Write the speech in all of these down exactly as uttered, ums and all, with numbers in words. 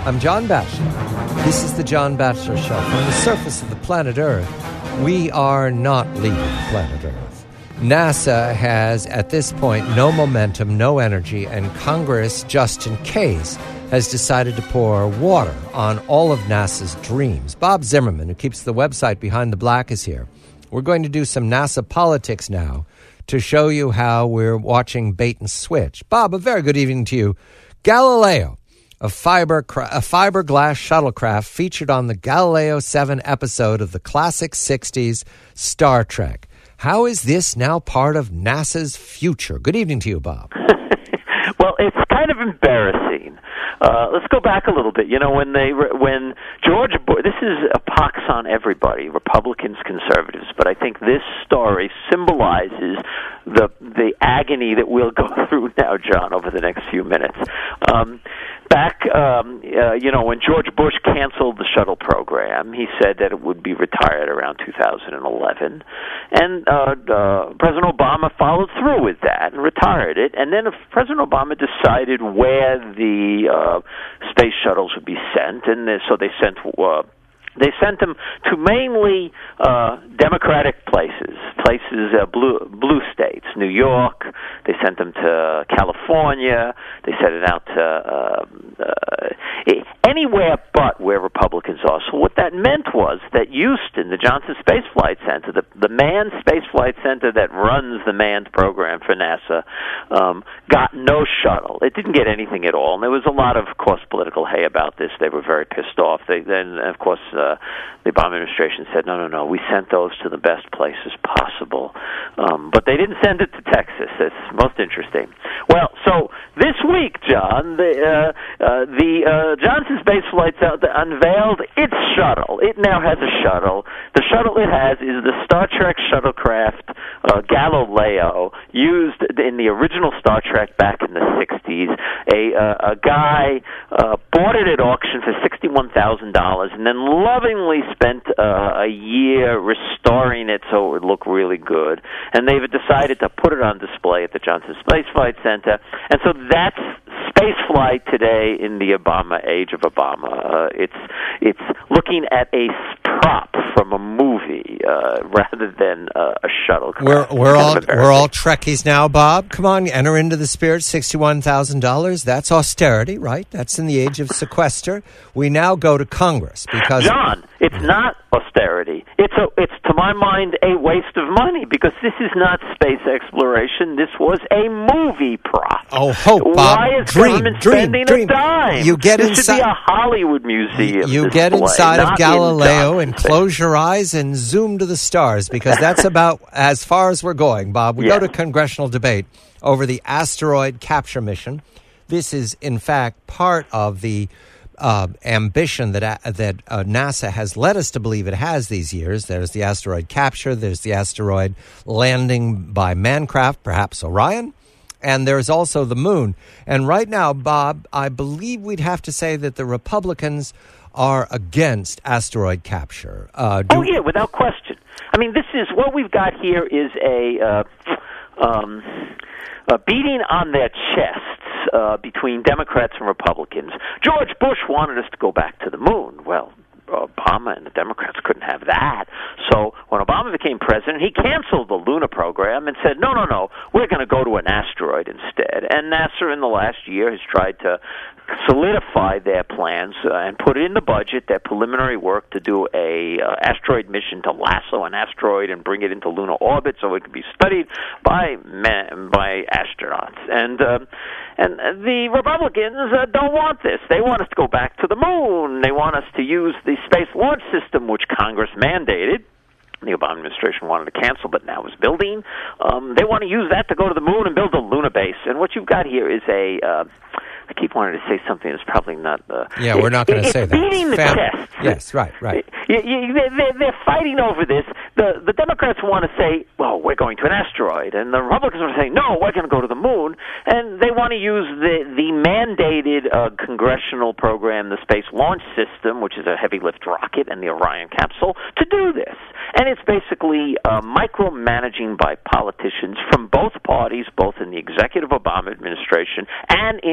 I'm John Batchelor. This is the John Batchelor Show. From the surface of the planet Earth, we are not leaving planet Earth. NASA has, at this point, no momentum, no energy, and Congress, just in case, has decided to pour water on all of NASA's dreams. Bob Zimmerman, who keeps the website Behind the Black, is here. We're going to do some NASA politics now to show you how we're watching bait and switch. Bob, a very good evening to you. Galileo, a fiber a fiberglass shuttlecraft featured on the Galileo seven episode of the classic sixties Star Trek. How is this now part of NASA's future? Good evening to you, Bob. Well, it's kind of embarrassing. Uh, let's go back a little bit. You know, when they when George Bush, this is a pox on everybody, Republicans, conservatives, but I think this story symbolizes the the agony that we'll go through now, John, over the next few minutes. Um, back, um, uh, you know, when George Bush canceled the shuttle program, he said that it would be retired around two thousand eleven, and uh, uh, President Obama followed through with that and retired it. And then if President Obama decided where the uh, space shuttles would be sent, and so they sent. Uh, They sent them to mainly uh, Democratic places, places, uh, blue, blue states, New York. They sent them to California. They sent it out to uh, uh, anywhere but where Republicans are. So what that meant was that Houston, the Johnson Space Flight Center, the, the manned space flight center that runs the manned program for NASA, um, got no shuttle. It didn't get anything at all. And there was a lot of, of course, political hay about this. They were very pissed off. They then, of course, Uh, the Obama administration said, no, no, no, we sent those to the best places possible. Um, but they didn't send it to Texas. It's most interesting. Well, so this week, John, the, uh, uh, the uh, Johnson Space Flight Center unveiled its shuttle. It now has a shuttle. The shuttle it has is the Star Trek shuttlecraft uh, Galileo, used in the original Star Trek back in the sixties. A, uh, a guy uh, bought it at auction for sixty-one thousand dollars and then lovingly spent uh, a year restoring it so it would look really good. And they've decided to put it on display at the Johnson Space Flight Center. And so that's space flight today in the Obama age of Obama. Uh, it's it's looking at a prop from a movie uh, rather than uh, a shuttle. We're we're all we're all Trekkies now, Bob. Come on, enter into the spirit. Sixty-one thousand dollars. That's austerity, right? That's in the age of sequester. We now go to Congress because John, it's not austerity. It's a it's to my mind a waste of money because this is not space exploration. This was a movie prop. Oh, hope, Bob. Why is dream, government dream, spending dream. a dime? You get this inside. should be a Hollywood museum. You display, get inside of Galileo in and close your eyes and zoom to the stars because that's about as far as we're going, Bob. We yeah. go to congressional debate over the asteroid capture mission. This is, in fact, part of the uh, ambition that uh, that uh, NASA has led us to believe it has these years. There's the asteroid capture. There's the asteroid landing by mancraft, perhaps Orion. And there's also the moon. And right now, Bob, I believe we'd have to say that the Republicans are against asteroid capture. Uh, do- oh, yeah, without question. I mean, this is what we've got here is a, uh, um, a beating on their chests uh, between Democrats and Republicans. George Bush wanted us to go back to the moon. Well, Obama and the Democrats couldn't have that. So when Obama became president, he canceled the Luna program and said, no, no, no, we're going to go to an asteroid instead. And NASA in the last year has tried to solidify their plans uh, and put it in the budget, their preliminary work to do a uh, asteroid mission to lasso an asteroid and bring it into lunar orbit so it could be studied by man, by astronauts. And uh, and the Republicans uh, don't want this. They want us to go back to the moon. They want us to use the Space Launch System, which Congress mandated. The Obama administration wanted to cancel, but now is building. Um, they want to use that to go to the moon and build a lunar base. And what you've got here is a... Uh, I keep wanting to say something that's probably not... Uh, yeah, we're not going to say that. It's beating the Fam- chests. Yes, right, right. You, you, they're, they're fighting over this. The, the Democrats want to say, well, we're going to an asteroid. And the Republicans are saying, no, we're going to go to the moon. And they want to use the, the mandated uh, congressional program, the Space Launch System, which is a heavy-lift rocket, and the Orion capsule, to do this. And it's basically uh, micromanaging by politicians from both parties, both in the executive Obama administration and in Congress,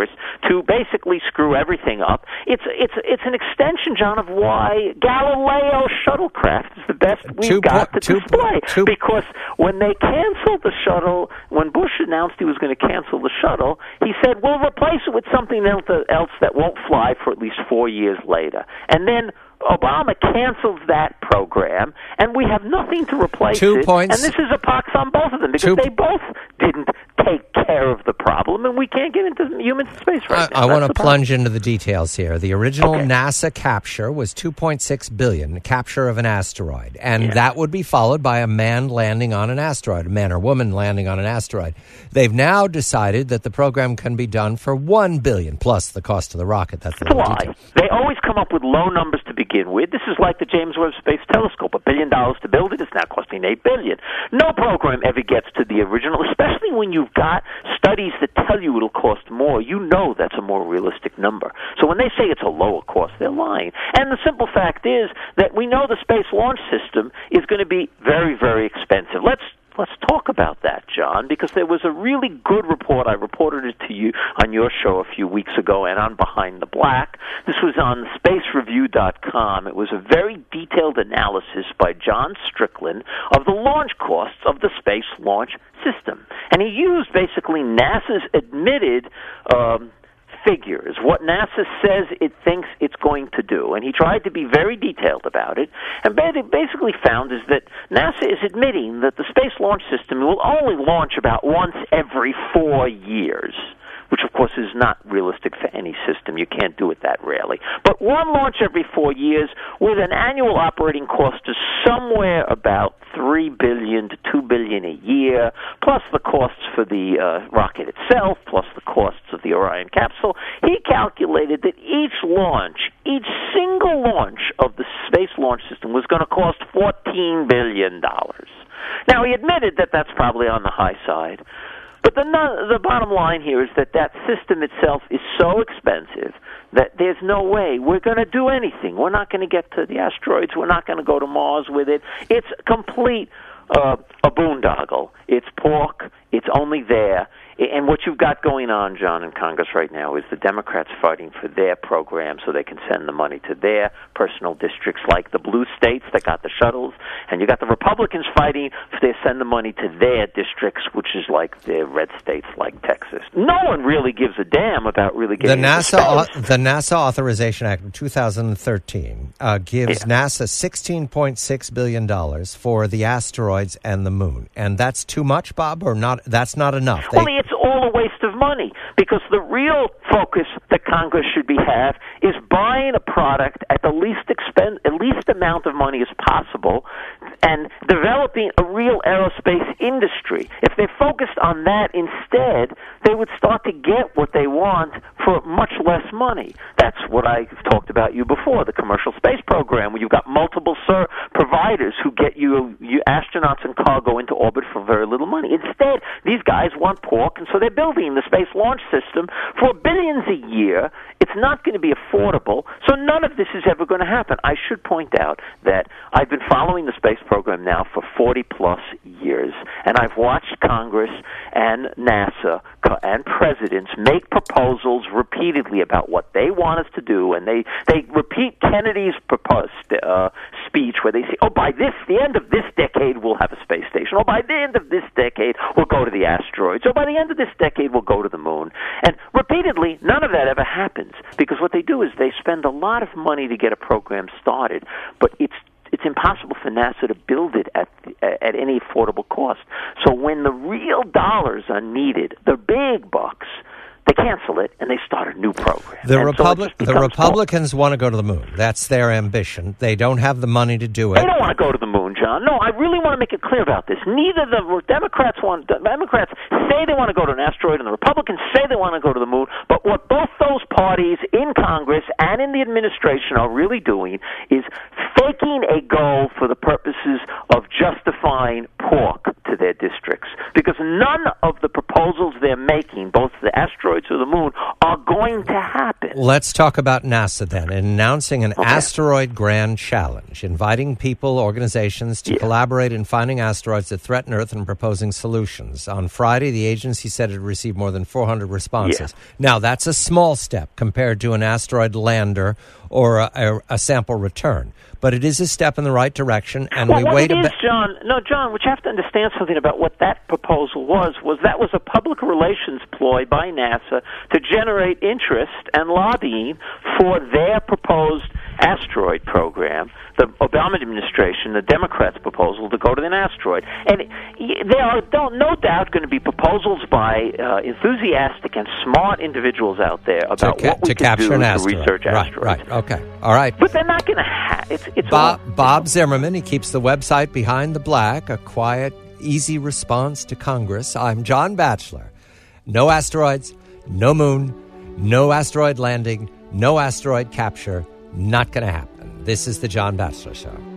Congress to basically screw everything up. It's it's it's an extension, John, of why Galileo shuttlecraft is the best we've two got po- to two, display. two, because when they canceled the shuttle, when Bush announced he was going to cancel the shuttle, he said, we'll replace it with something else that won't fly for at least four years later. And then Obama cancels that program, and we have nothing to replace Two it. Points. And this is a pox on both of them, because Two, they both didn't take care of the problem, and we can't get into human space right I, now. I want to plunge problem. into the details here. The original okay. NASA capture was two point six billion dollars, capture of an asteroid, and yeah. that would be followed by a man landing on an asteroid, a man or woman landing on an asteroid. They've now decided that the program can be done for one billion dollars plus the cost of the rocket. That's the why. detail. They always come up with low numbers to begin with. This is like the James Webb Space Telescope. A billion dollars to build it is now costing eight billion dollars. No program ever gets to the original, especially when you've got studies that tell you it'll cost more. You know that's a more realistic number. So when they say it's a lower cost, they're lying. And the simple fact is that we know the Space Launch System is going to be very, very expensive. Let's Let's talk about that, John, because there was a really good report. I reported it to you on your show a few weeks ago and on Behind the Black. This was on space review dot com. It was a very detailed analysis by John Strickland of the launch costs of the Space Launch System. And he used basically NASA's admitted um, figures, what NASA says it thinks it's going to do. And he tried to be very detailed about it. And basically found is that NASA is admitting that the Space Launch System will only launch about once every four years, which of course is not realistic for any system. You can't do it that rarely. But one launch every four years with an annual operating cost of somewhere about three billion dollars to two billion dollars a year, plus the costs for the uh, rocket itself, plus the costs of the Orion capsule. He calculated that each launch, each single launch of the Space Launch System was going to cost fourteen billion dollars. Now, he admitted that that's probably on the high side. But the the bottom line here is that that system itself is so expensive that there's no way we're going to do anything. We're not going to get to the asteroids. We're not going to go to Mars with it. It's complete uh, a boondoggle. It's pork. It's only there. And what you've got going on, John, in Congress right now is the Democrats fighting for their program so they can send the money to their personal districts like the blue states that got the shuttles, and you got the Republicans fighting for they send the money to their districts, which is like their red states like Texas. No one really gives a damn about really getting the NASA au- the NASA Authorization Act of two thousand thirteen uh, gives yeah. NASA sixteen point six billion dollars for the asteroids and the moon, and that's too much, Bob, or not? That's not enough. They- well, it's all a waste of money, because the real focus that Congress should be have is buying a product at the least expen- at least amount of money as possible and developing a real aerospace industry. If they're focused on that instead, they would start to get what they want for much less money. That's what I've talked about you before, the commercial space program, where you've got multiple ser- providers who get you, you astronauts and cargo into orbit for very little money. Instead, these guys want pork, and so they're building the Space Launch System for billions a year. It's not going to be affordable, so none of this is ever going to happen. I should point out that I've been following the space program now for forty-plus years, and I've watched Congress and NASA and presidents make proposals repeatedly about what they want us to do, and they, they repeat Kennedy's proposed, uh, speech where they say, oh, by this, the end of this decade, we'll have a space station. Oh, by the end of this decade, we'll go to the asteroids. Oh, by the end of this decade, we'll go to the moon. And repeatedly, none of that ever happens, because what they do is they spend a lot of money to get a program started, but it's it's impossible for NASA to build it at at any affordable cost. So when the real dollars are needed, the big bucks, they cancel it and they start a new program. The, and Republic, so the Republicans want to go to the moon. That's their ambition. They don't have the money to do it. They don't want to go to the moon, John. No, I really want to make it clear about this. Neither the Democrats want. The Democrats say they want to go to an asteroid, and the Republicans say they want to go to the moon. But what both those parties in Congress and in the administration are really doing is faking a goal for the purposes of justifying pork to into their districts, because none of the proposals they're making, both the asteroids or the moon, are going to happen. Let's talk about NASA then, announcing an okay. asteroid grand challenge, inviting people, organizations to yeah. collaborate in finding asteroids that threaten Earth and proposing solutions. On Friday, the agency said it received more than four hundred responses. Yeah. Now, that's a small step compared to an asteroid lander or a, a, a sample return. But it is a step in the right direction, and well, we what wait it a is, bit. John, no, John, what you have to understand something about what that proposal was, was that was a public relations ploy by NASA to generate interest and lobbying for their proposed asteroid program, the Obama administration, the Democrats' proposal to go to an asteroid. And there are no doubt going to be proposals by uh, enthusiastic and smart individuals out there about to ca- what we to can capture do an to asteroid. research right, asteroids. Right, okay, all right. But they're not going to have it's, it's Bob, all, Bob Zimmerman, he keeps the website Behind the Black, a quiet, easy response to Congress. I'm John Batchelor. No asteroids, no moon, no asteroid landing, no asteroid capture. Not going to happen. This is the John Batchelor Show.